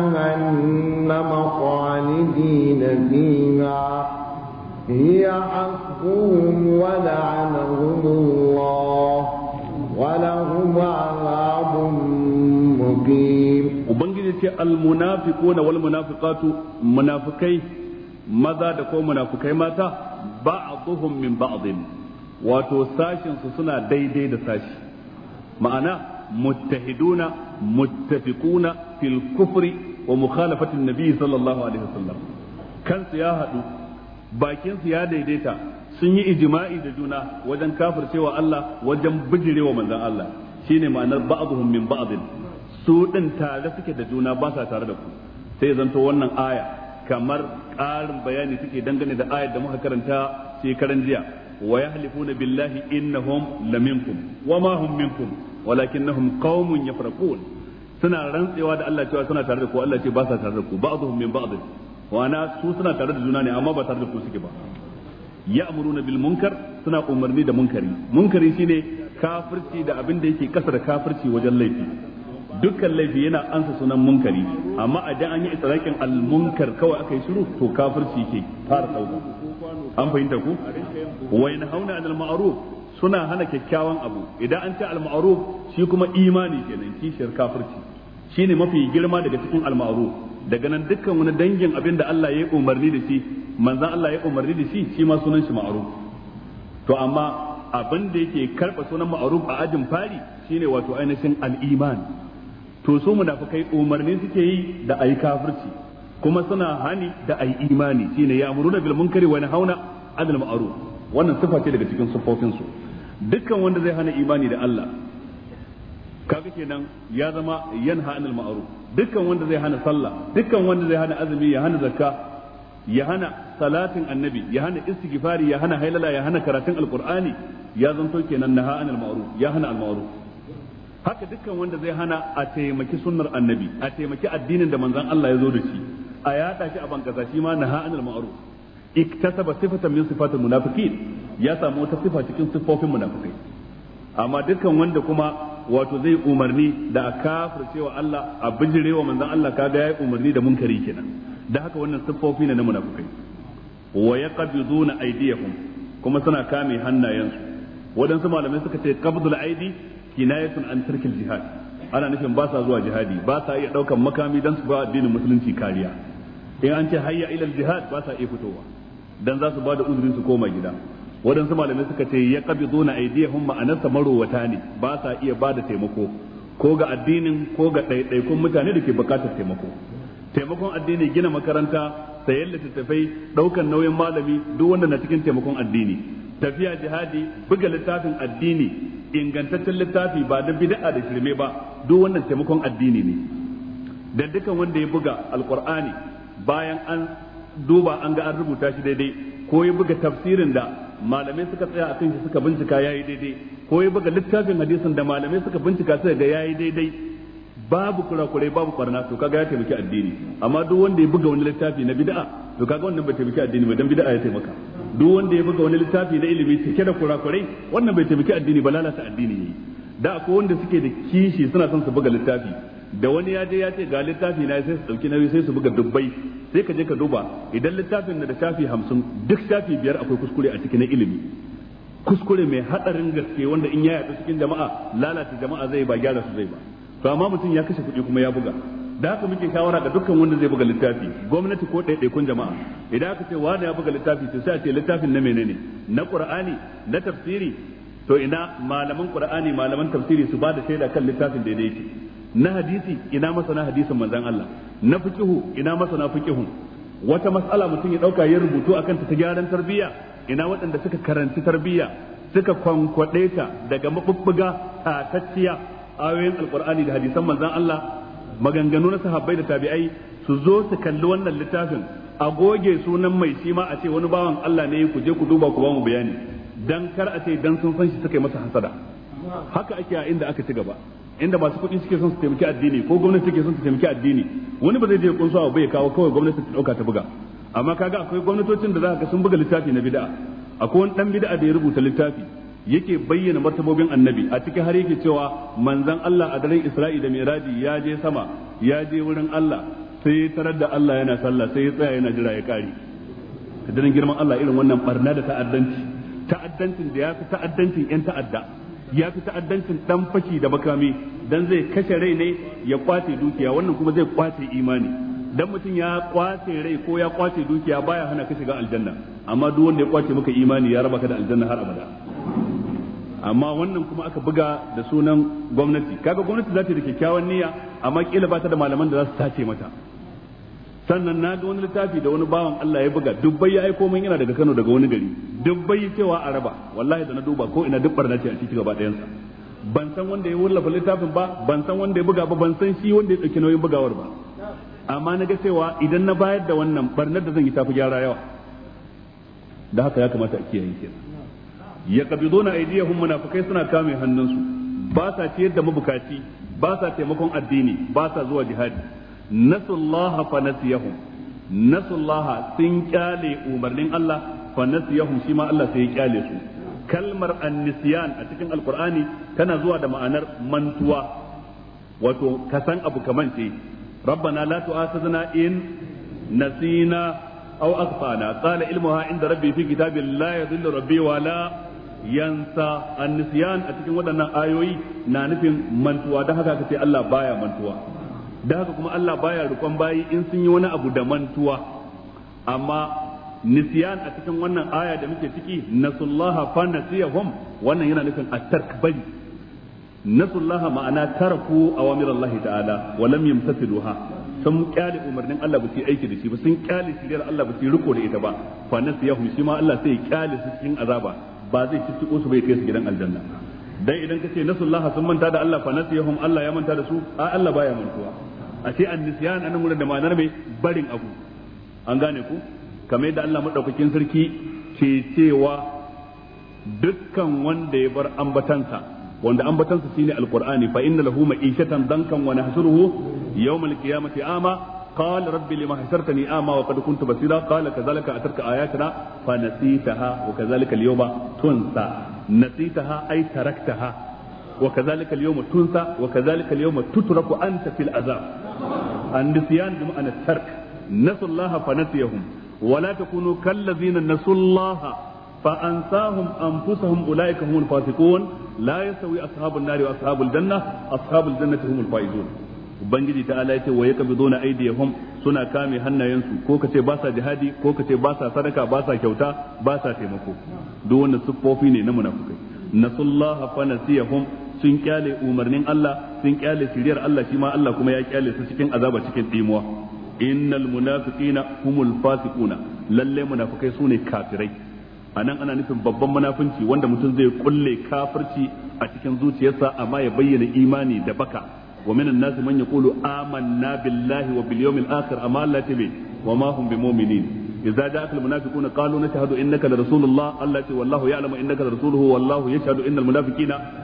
جهنم خالدين فيها هي حسبهم ولعنهم الله ولهم عذاب مقيم. وبنجد المنافقون والمنافقات منافقين maza da ko munafukai mata ba'dhum min ba'd, wato sashin su suna daidai da sashi, ma'ana muttahiduna muttafiquna fil kufri wa mukhalafati an-nabi sallallahu alaihi wasallam. Kansu ya hadu, bakin su ya daidaita, sun yi ijma'i da juna wajen kafircewa Allah, wajen bijirewa manzon Allah. Shine ma'anar ba'dhum min ba'd, su din tare suke da juna ba sa tare da ku. Sai zanto wannan aya kamar ƙarin bayani suke dangane da ayar da muka karanta shekaran jiya, wa yahlifuna billahi innahum laminkum wa ma hum minkum walakinnahum qaumun yafraqun. Suna rantsewa da Allah cewa suna tare da ku, Allah ce ba sa tare da ku, ba'dhum min ba'd, wa ana su suna tare da juna ne amma ba tare da ku suke ba. Ya'muruna bil munkar, suna umarni da munkari. Munkari shine kafirci da abin da yake kasa da kafirci wajen laifi. Dukkan laifi yana ansa sunan munkari, amma idan an yi itlaqin al-munkar kawai aka yi shiru to kafirci ke fara sauka. An fahimta ku? Wa yanhauna 'anil ma'ruf, suna hana kyakkyawan abu. Idan an ce al-ma'ruf shi kuma imani kenan, kishiyar kafirci. Shine mafi girma daga cikin al-ma'ruf. Daga nan dukkan wani dangin abin da Allah ya yi umarni da shi, manzon Allah ya yi umarni da shi, shi ma sunan shi ma'ruf. To amma abin da yake karba sunan ma'ruf a ajin fari shine wato ainihin al-iman. To su munafikai umarni suke yi da ayi kafirci, kuma suna hani da ayi imani, shine ya'muruna bil munkari wa yanhauna 'anil ma'ruf. Wannan sifa ce daga cikin sifofin su. Dukkan wanda zai hana imani da Allah, kaga kenan ya zama yanha 'anil ma'ruf. Dukkan wanda zai hana sallah, dukkan wanda zai hana azumi, ya hana zakka, ya hana salatin annabi, ya hana istighfari, ya hana hailala, ya hana karatun alqur'ani, ya zanto kenan naha 'anil ma'ruf, ya hana al-ma'ruf. Haka dukkan wanda zai hana a taimaki sunnar annabi, a taimaki addinin da manzon Allah ya zo da shi, a yada shi a bankasa, shi ma naha anil ma'ruf. Iktasaba sifatan min sifatil munafiqin, ya samu wata sifa cikin sifofin munafikai. Amma dukkan wanda kuma wato zai umarni da a kafircewa Allah, a bijirewa manzon Allah, kaga yayi umarni da munkari kenan. Da haka wannan sifofi ne na munafikai. Wa yaqbiduna aydiyahum, kuma suna kame hannayensu. Wadansu malamai suka ce qabdul aidi kinayatun an tarkil jihad, ana nufin ba sa zuwa jihadi, ba sa iya daukan makami dan su ba addinin musulunci kariya. In an ce hayya ila jihad ba sa iya fitowa dan za su ba da uzurin su koma gida. Wadansu malamai suka ce ya qabiduna aydiyahum, ma'anarsa marowata ne, ba sa iya ba da taimako ko ga addinin ko ga ɗaiɗaikun mutane da ke bukatar taimako. Taimakon addini, gina makaranta, sayan littattafai, daukan nauyin malami, duk wanda na cikin taimakon addini. Tafiya jihadi, buga littafin addini, ingantaccen littafi ba da bid'a da shirme ba, duk wannan taimakon addini ne. Da dukan wanda ya buga alqur'ani bayan an duba an ga an rubuta shi daidai, ko ya buga tafsirin da malamai suka tsaya akan shi suka bincika yayi daidai, ko ya buga littafin hadisin da malamai suka bincika suka ga yayi daidai, babu kurakurai babu barna to kaga ya taimaki addini. Amma duk wanda ya buga wani littafi na bid'a to kaga wannan bai taimaki addini ba, dan bid'a ya taimaka. Duk wanda ya buga wani littafi na ilimi cike da kurakurai wannan bai taimaki addini ba, lalata addini ne. Da akwai wanda suke da kishi suna son su buga littafi, da wani ya je ya ce ga littafi na sai su dauki nauyi sai su buga dubbai, sai ka je ka duba idan littafin na da shafi hamsin duk shafi biyar akwai kuskure a cikin ilimi, kuskure mai hadarin gaske wanda in ya yaɗu cikin jama'a lalata jama'a zai ba gyara su zai ba. To amma mutum ya kashe kuɗi kuma ya buga. Da haka muke shawara ga dukkan wanda zai buga littafi, gwamnati ko ɗaiɗaikun jama'a, idan aka ce wani ya buga littafi to sai a ce littafin na menene, na Qur'ani, na tafsiri, to ina malaman Qur'ani malaman tafsiri su ba da shaida kan littafin da yake, na hadisi ina masana hadisin manzon Allah, na fiqhu ina masana fiqhun. Wata mas'ala mutum ya dauka ya rubutu akan ta ta gyaran tarbiyya, ina waɗanda suka karanci tarbiyya suka kwankwade ta daga mabubbuga tatacciya, ayoyin alqur'ani da hadisan manzon Allah, maganganu na sahabbai da tabi'ai, su zo su kalli wannan littafin a goge sunan mai shi ma a ce wani bawan Allah ne ku je ku duba ku ba mu bayani, dan kar a ce dan sun san shi suka yi masa hasada. Haka ake a inda aka ci gaba, inda masu kuɗi suke son su taimaki addini ko gwamnati take son su taimaki addini, wani ba zai je kunso abu bai kawo kawai gwamnati ta dauka ta buga. Amma kaga akwai gwamnatocin da za ka sun buga littafi na bid'a, akwai wani dan bid'a da ya rubuta littafi yake bayyana martabobin annabi, a cikin har yake cewa manzon Allah a daren Isra'i da Miraji ya je sama, ya je wurin Allah sai ya tarar da Allah yana sallah, sai ya tsaya yana jira ya kare. Kadarin girman Allah irin wannan barna da ta'addanci, ta'addancin da ya fi ta'addancin yan ta'adda, ya fi ta'addancin dan fashi da makami, dan zai kashe rai ne ya kwace dukiya, wannan kuma zai kwace imani. Dan mutum ya kwace rai ko ya kwace dukiya baya hana ka shiga aljanna, amma duk wanda ya kwace maka imani ya raba ka da aljanna har abada. Amma wannan kuma aka buga da sunan gwamnati, kaga gwamnati za ta yi da kyakkyawan niyya amma kila ba ta da malaman da za su tace mata. Sannan na ga wani littafi da wani bawan Allah ya buga, dubbai ya aiko min yana daga Kano daga wani gari, dubbai cewa a raba, wallahi da na duba ko ina duk barna ce a cikin gaba ɗayansa. Ban san wanda ya wallafa littafin ba, ban san wanda ya buga ba, ban san shi wanda ya ɗauki nauyin bugawar ba. Amma na ga cewa idan na bayar da wannan barnar da zan yi tafi gyara yawa, da haka ya kamata a kiyaye kenan. Ya qabiduna aydiyahum, munafikai suna kame hannunsu, ba sa ciyar da mabukaci, ba sa taimakon addini, ba sa zuwa jihadi. Nasullaha fa nasiyahum, nasullaha sun kyale umarnin Allah, fa nasiyahum shi ma Allah sai ya kyale su. Kalmar an-nisyan a cikin alqur'ani tana zuwa da ma'anar mantuwa, wato ka san abu kamance. Rabbana la tu'akhidhna in nasina aw akhtana, qala ilmuha inda rabbi fi kitabin la yadhillu rabbi wa la yansa. An-nisyan a cikin waɗannan ayoyi na nufin mantuwa, dan haka kace Allah baya mantuwa. Da haka kuma Allah baya rukon bayi in sun yi wani abu da mantuwa. Amma nisyan a cikin wannan aya da muke ciki, nasullaha fa nasiyahum, wannan yana nufin at-tark bari. Nasullaha ma'ana taraku awamirallahi ta'ala wa lam yamtasiluha, sun kyale umarnin Allah ba su yi aiki da shi ba, sun kyale shiriyar Allah ba su yi riko da ita ba. Fa nasiyahum shi ma Allah sai ya kyale su cikin azaba, ba zai cicciko su bai kai su gidan aljanna. Dan idan kace nasullaha sun manta da Allah, fa nasiyahum Allah ya manta da su, a Allah baya mantuwa. A ce an-nisyan anan wurin da ma'anar mai barin abu, an gane ku, kamar yadda Allah madaukakin sarki ke cewa dukkan wanda ya bar ambatansa, wanda ambatansa shine alqur'ani, fa inna lahu ma'ishatan dankan wa nahsuruhu yawmal qiyamati ama qala rabbi lima hasartani ama wa qad kuntu basira qala kadhalika atarka ayatuna fa nasitaha wa kadhalika al-yawma tunsa. Nasitaha ay taraktaha wa kadhalika al-yawma tunsa wa kadhalika al-yawma tutraku anta fil azab. النسيان بمعنى الترك. نسوا الله فنسيهم ولا تكونوا كالذين نسوا الله فأنساهم أنفسهم أولئك هم الفاسقون لا يستوي أصحاب النار وأصحاب الجنة أصحاب الجنة هم الفائزون. ubangiji ta ala yace wa yakbiduna aydiyahum, suna kame hannayensu, ko kace ba sa jihadi ko kace ba sa sadaka ba sa kyauta ba sa taimako, duk wannan siffofi ne na munafikai. Nasullaha fa nasiyahum, sun kyale umarnin Allah, sun kyale shiriyar Allah, shi ma Allah kuma ya kyale su cikin azaba cikin dimuwa. Innal munafiqina humul fasiquna, lalle munafikai sune kafirai. Anan ana nufin babban munafinci wanda mutum zai kulle kafirci a cikin zuciyarsa amma ya bayyana imani da baka. wa minan nasi man yaqulu amanna billahi wa bil yawmil akhir, amma Allah tabi wa ma hum bimu'minin. idza ja'aka al munafiquna qalu nashhadu innaka la rasulullah, Allah ta wallahu ya'lamu innaka la rasuluhu wallahu yashhadu innal munafiqina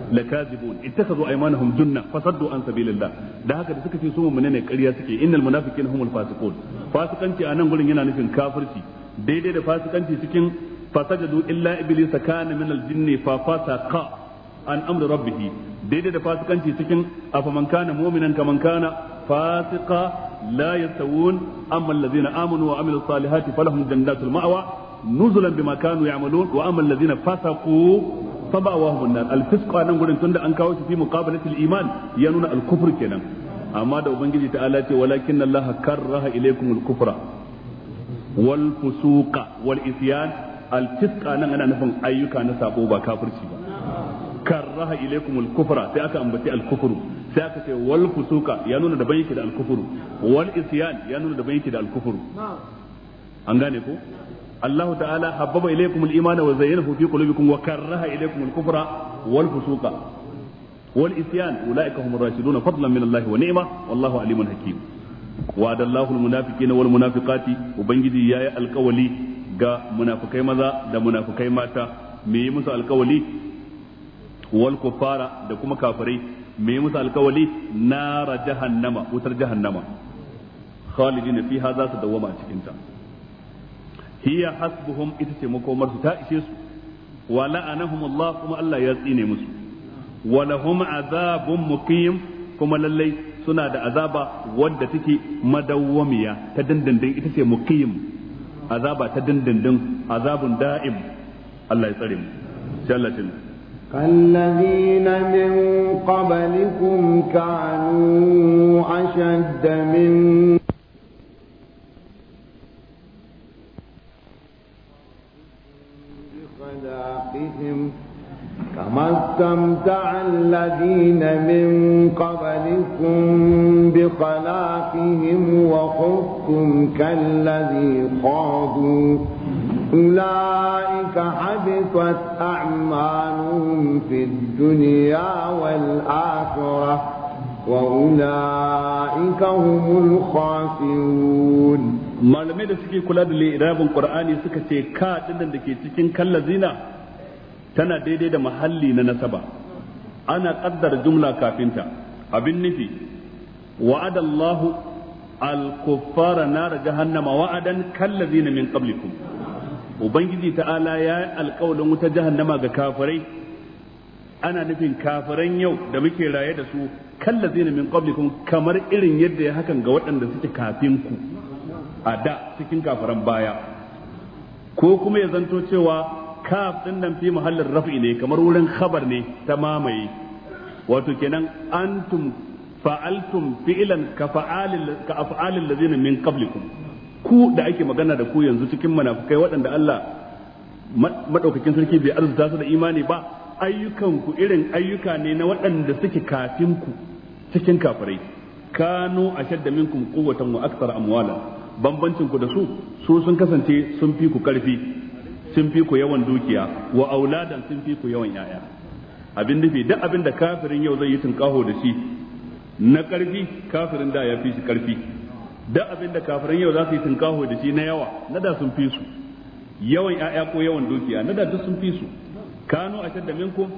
lakazibun ittakhadhu aymanahum junna fasaddu an sabilillah da haka da suka ce su mu'mine ne ƙarya suke innal munafiqina humul fasiqun fasikanci a nan gurin yana nufin kafirci daidai da fasikanci cikin fasajadu illa iblis kana min al-jinni fa fasaqa an amri rabbih daidai da fasikanci cikin afaman kana mu'minan kaman kana fasiqa la yastawun amma alladhina amanu wa amilus salihati falahum jannatul ma'wa nuzulan bima kanu ya'malun wa amma alladhina fasaqu fabawahum an-nar al-fisq nan gurin tunda an kawo shi fi muqabalati al-iman ya nuna al-kufr kenan amma da ubangiji ta'ala ce walakin allaha karraha ilaykum al-kufra wal fusuqa wal isyan al-fisq nan ana nufin ayyuka na sabo ba kafirci ba karraha ilaykum al-kufra sai aka ambaci al-kufru sai aka ce wal fusuqa ya nuna da bai yake da al-kufru wal isyan ya nuna da bai yake da al-kufru an gane ko الله تعالى حبب إليكم الإيمان وزينه في قلوبكم وكره إليكم الكفر والفسوق والإسيان أولئك هم الراشدون فضلا من الله ونعمة والله عليم حكيم وعد الله المنافقين والمنافقات وبنجدي يا القولي ga munafikai maza da munafikai mata me yi musu alkawali wal kuffara da kuma kafirai me yi musu alkawali nara jahannama wutar jahannama khalidina fiha za su dawama a cikin ta hiya hasbuhum ita ce makomar su ta ishe su wa la'anahum Allah kuma Allah ya tsine musu wa lahum azabun muqim kuma lallai suna da azaba wadda take madawwamiya ta dindindin ita ce muqim azaba ta dindindin azabun da'im Allah ya tsare mu jallatin كالذين من قبلكم كانوا أشد من كما استمتع الذين من قبلكم بخلاقهم وخذتم كالذي خاضوا أولئك حبطت أعمالهم في الدنيا والآخرة وأولئك هم الخاسرون malamai da suke kula da lirabin qur'ani suka ce ka dinnan da ke cikin kallazina tana daidai da mahalli na nasaba ana kaddara jumla kafinta abin nufi wa'ada Allah al-kuffara nar jahannama wa'adan kallazina min qablikum ubangiji ta'ala ya yi alƙawalin wuta jahannama ga kafirai ana nufin kafiran yau da muke raye da su kallazina min qablikum kamar irin yadda ya hakan ga waɗanda suke kafin ku a da cikin kafiran baya ko kuma ya zanto cewa kaf din nan fi mahallin raf'i ne kamar wurin khabar ne ta mamaye wato kenan antum fa'altum fi'lan ka fa'alil ka af'alil ladina min qablikum ku da ake magana da ku yanzu cikin munafikai waɗanda Allah madaukakin sarki bai arzuta su da imani ba ayyukan ku irin ayyuka ne na waɗanda suke kafin ku cikin kafirai kanu ashadda minkum quwwatan wa aktsara amwala bambancin ku da su su sun kasance sun fi ku karfi sun fi ku yawan dukiya wa auladan sun fi ku yawan yaya abin nufi duk abin da kafirin yau zai yi tunkaho da shi na karfi kafirin da ya fi shi karfi duk abin da kafirin yau za su yi tunkaho da shi na yawa na da sun fi su yawan yaya ko yawan dukiya na da duk sun fi su kanu ashadda minkum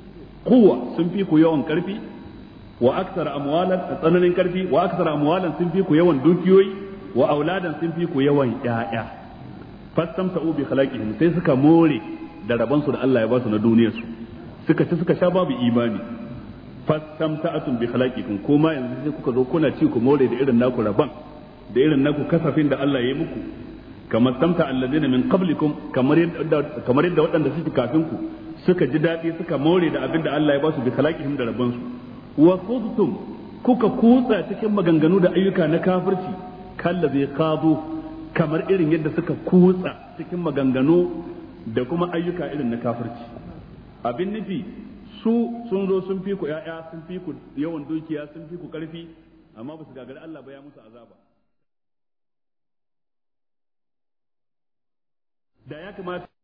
quwwa sun fi ku yawan karfi wa aktsara amwalan tsananin karfi wa aktsara amwalan sun fi ku yawan dukiyoyi wa auladan sun fi ku yawan ƴaƴa fastamta'u bi khalaqihim sai suka more da rabansu da Allah ya ba su na duniyar su suka ci suka sha babu imani fastamta'atum bi khalaqikum kuma yanzu sai kuka zo kuna ci ku more da irin naku raban da irin naku kasafin da Allah ya yi muku kamar samta alladheena min qablikum kamar yadda kamar yadda waɗanda suke kafin ku suka ji daɗi suka more da abin da Allah ya ba su bi khalaqihim da rabansu wa khudtum kuka kutsa cikin maganganu da ayyuka na kafirci kallazi qadu kamar irin yadda suka kutsa cikin maganganu da kuma ayyuka irin na kafirci abin nufi su sun zo sun fi ku ƴaƴa sun fi ku yawan dukiya sun fi ku ƙarfi amma ba su gagari Allah ba ya musu azaba da ya kamata